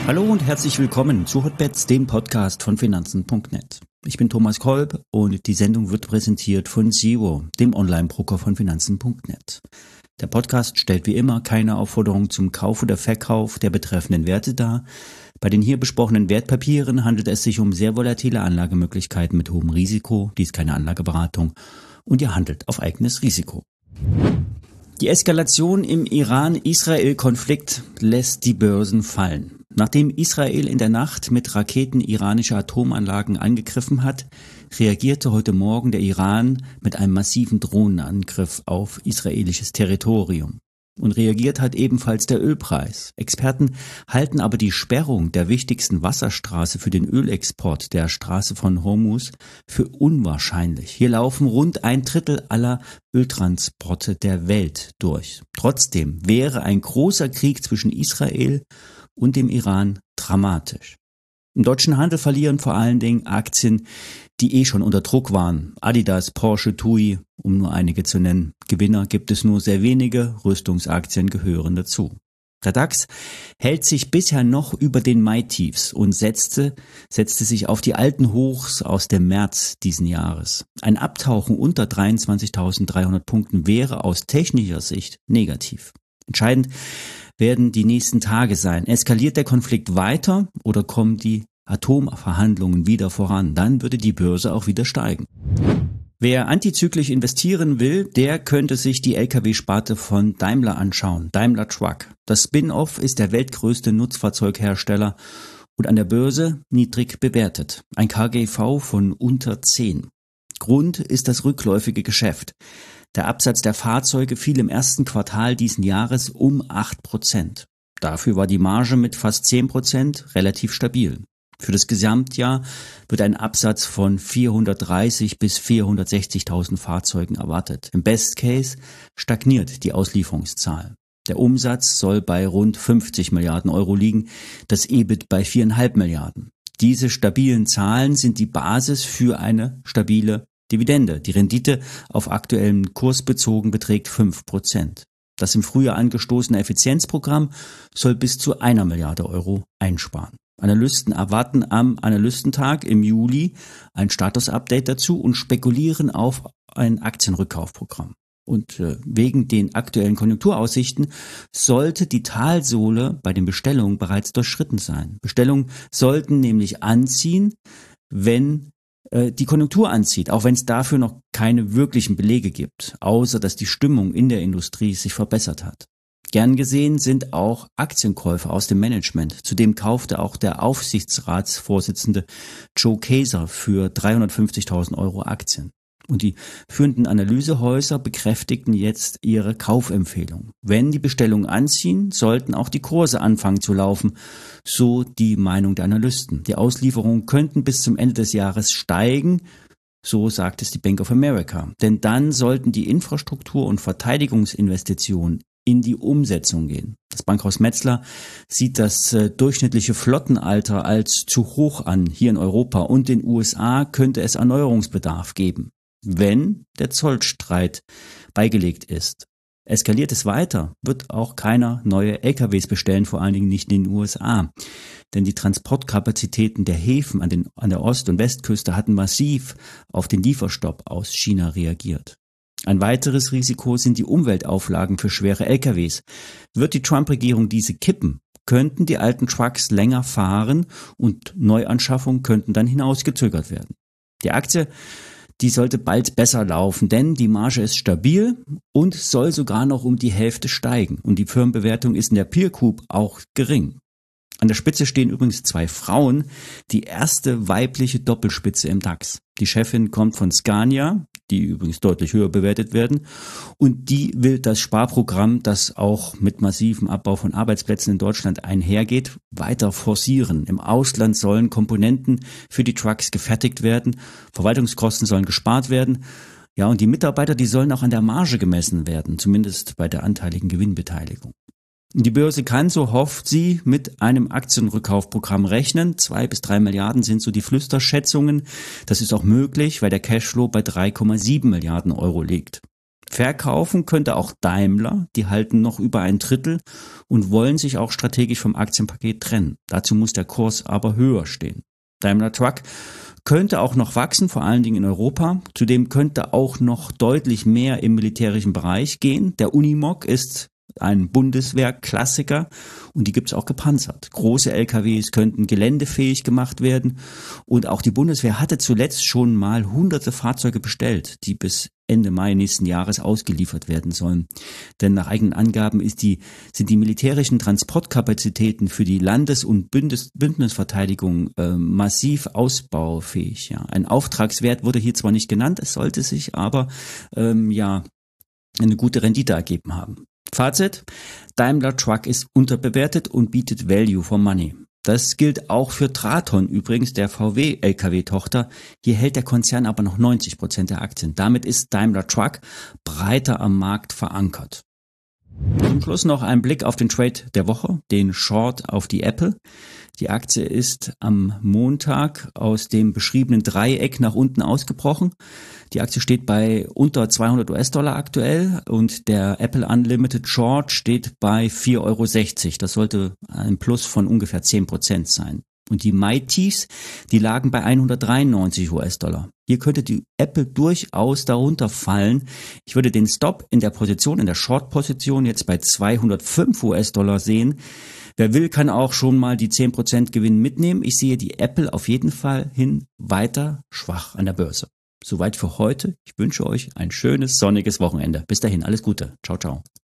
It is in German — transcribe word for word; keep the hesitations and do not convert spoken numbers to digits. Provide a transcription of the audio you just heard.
Hallo und herzlich willkommen zu Hotbets, dem Podcast von Finanzen punkt net. Ich bin Thomas Kolb und die Sendung wird präsentiert von Zero, dem Online-Broker von Finanzen punkt net. Der Podcast stellt wie immer keine Aufforderung zum Kauf oder Verkauf der betreffenden Werte dar. Bei den hier besprochenen Wertpapieren handelt es sich um sehr volatile Anlagemöglichkeiten mit hohem Risiko. Dies ist keine Anlageberatung und ihr handelt auf eigenes Risiko. Die Eskalation im Iran-Israel-Konflikt lässt die Börsen fallen. Nachdem Israel in der Nacht mit Raketen iranische Atomanlagen angegriffen hat, reagierte heute Morgen der Iran mit einem massiven Drohnenangriff auf israelisches Territorium. Und reagiert hat ebenfalls der Ölpreis. Experten halten aber die Sperrung der wichtigsten Wasserstraße für den Ölexport, der Straße von Hormuz, für unwahrscheinlich. Hier laufen rund ein Drittel aller Öltransporte der Welt durch. Trotzdem wäre ein großer Krieg zwischen Israel und dem Iran dramatisch. Im deutschen Handel verlieren vor allen Dingen Aktien, die eh schon unter Druck waren. Adidas, Porsche, T U I, um nur einige zu nennen. Gewinner gibt es nur sehr wenige, Rüstungsaktien gehören dazu. Der DAX hält sich bisher noch über den Mai-Tiefs und setzte, setzte sich auf die alten Hochs aus dem März diesen Jahres. Ein Abtauchen unter dreiundzwanzigtausenddreihundert Punkten wäre aus technischer Sicht negativ. Entscheidend werden die nächsten Tage sein. Eskaliert der Konflikt weiter oder kommen die Atomverhandlungen wieder voran? Dann würde die Börse auch wieder steigen. Wer antizyklisch investieren will, der könnte sich die L K W-Sparte von Daimler anschauen. Daimler Truck. Das Spin-off ist der weltgrößte Nutzfahrzeughersteller und an der Börse niedrig bewertet. Ein K G V von unter zehn. Grund ist das rückläufige Geschäft. Der Absatz der Fahrzeuge fiel im ersten Quartal diesen Jahres um acht Prozent. Dafür war die Marge mit fast zehn Prozent relativ stabil. Für das Gesamtjahr wird ein Absatz von vierhundertdreißig bis vierhundertsechzigtausend Fahrzeugen erwartet. Im Best Case stagniert die Auslieferungszahl. Der Umsatz soll bei rund fünfzig Milliarden Euro liegen, das E B I T bei viereinhalb Milliarden. Diese stabilen Zahlen sind die Basis für eine stabile Dividende. Die Rendite auf aktuellen Kurs bezogen beträgt fünf Prozent. Das im Frühjahr angestoßene Effizienzprogramm soll bis zu einer Milliarde Euro einsparen. Analysten erwarten am Analystentag im Juli ein Status-Update dazu und spekulieren auf ein Aktienrückkaufprogramm. Und äh, wegen den aktuellen Konjunkturaussichten sollte die Talsohle bei den Bestellungen bereits durchschritten sein. Bestellungen sollten nämlich anziehen, wenn äh, die Konjunktur anzieht, auch wenn es dafür noch keine wirklichen Belege gibt, außer dass die Stimmung in der Industrie sich verbessert hat. Gern gesehen sind auch Aktienkäufe aus dem Management. Zudem kaufte auch der Aufsichtsratsvorsitzende Joe Kaeser für dreihundertfünfzigtausend Euro Aktien. Und die führenden Analysehäuser bekräftigten jetzt ihre Kaufempfehlung. Wenn die Bestellungen anziehen, sollten auch die Kurse anfangen zu laufen, so die Meinung der Analysten. Die Auslieferungen könnten bis zum Ende des Jahres steigen, so sagt es die Bank of America. Denn dann sollten die Infrastruktur- und Verteidigungsinvestitionen in die Umsetzung gehen. Das Bankhaus Metzler sieht das äh, durchschnittliche Flottenalter als zu hoch an. Hier in Europa und den U S A könnte es Erneuerungsbedarf geben, wenn der Zollstreit beigelegt ist. Eskaliert es weiter, wird auch keiner neue L K Ws bestellen, vor allen Dingen nicht in den U S A. Denn die Transportkapazitäten der Häfen an, den, an der Ost- und Westküste hatten massiv auf den Lieferstopp aus China reagiert. Ein weiteres Risiko sind die Umweltauflagen für schwere L K Ws. Wird die Trump-Regierung diese kippen, könnten die alten Trucks länger fahren und Neuanschaffungen könnten dann hinausgezögert werden. Die Aktie, die sollte bald besser laufen, denn die Marge ist stabil und soll sogar noch um die Hälfte steigen. Und die Firmenbewertung ist in der Peer Group auch gering. An der Spitze stehen übrigens zwei Frauen, die erste weibliche Doppelspitze im DAX. Die Chefin kommt von Scania, die übrigens deutlich höher bewertet werden, und die will das Sparprogramm, das auch mit massivem Abbau von Arbeitsplätzen in Deutschland einhergeht, weiter forcieren. Im Ausland sollen Komponenten für die Trucks gefertigt werden, Verwaltungskosten sollen gespart werden. Ja, und die Mitarbeiter, die sollen auch an der Marge gemessen werden, zumindest bei der anteiligen Gewinnbeteiligung. Die Börse kann, so hofft sie, mit einem Aktienrückkaufprogramm rechnen. Zwei bis drei Milliarden sind so die Flüsterschätzungen. Das ist auch möglich, weil der Cashflow bei drei Komma sieben Milliarden Euro liegt. Verkaufen könnte auch Daimler, die halten noch über ein Drittel und wollen sich auch strategisch vom Aktienpaket trennen. Dazu muss der Kurs aber höher stehen. Daimler Truck könnte auch noch wachsen, vor allen Dingen in Europa. Zudem könnte auch noch deutlich mehr im militärischen Bereich gehen. Der Unimog ist ein Bundeswehrklassiker und die gibt es auch gepanzert. Große L K Ws könnten geländefähig gemacht werden und auch die Bundeswehr hatte zuletzt schon mal hunderte Fahrzeuge bestellt, die bis Ende Mai nächsten Jahres ausgeliefert werden sollen. Denn nach eigenen Angaben ist die, sind die militärischen Transportkapazitäten für die Landes- und Bündnis, Bündnisverteidigung äh, massiv ausbaufähig. Ja. Ein Auftragswert wurde hier zwar nicht genannt, es sollte sich aber ähm, ja eine gute Rendite ergeben haben. Fazit: Daimler Truck ist unterbewertet und bietet Value for Money. Das gilt auch für Traton übrigens, der V W-L K W-Tochter. Hier hält der Konzern aber noch neunzig Prozent der Aktien. Damit ist Daimler Truck breiter am Markt verankert. Zum Schluss noch ein Blick auf den Trade der Woche, den Short auf die Apple. Die Aktie ist am Montag aus dem beschriebenen Dreieck nach unten ausgebrochen. Die Aktie steht bei unter zweihundert US-Dollar aktuell und der Apple Unlimited Short steht bei vier Euro sechzig. Das sollte ein Plus von ungefähr zehn Prozent sein. Und die Mai-Tiefs, die lagen bei hundertdreiundneunzig US-Dollar. Hier könnte die Apple durchaus darunter fallen. Ich würde den Stop in der Position, in der Short-Position jetzt bei zweihundertfünf US-Dollar sehen. Wer will, kann auch schon mal die zehn Prozent Gewinn mitnehmen. Ich sehe die Apple auf jeden Fall hin weiter schwach an der Börse. Soweit für heute. Ich wünsche euch ein schönes, sonniges Wochenende. Bis dahin, alles Gute. Ciao, ciao.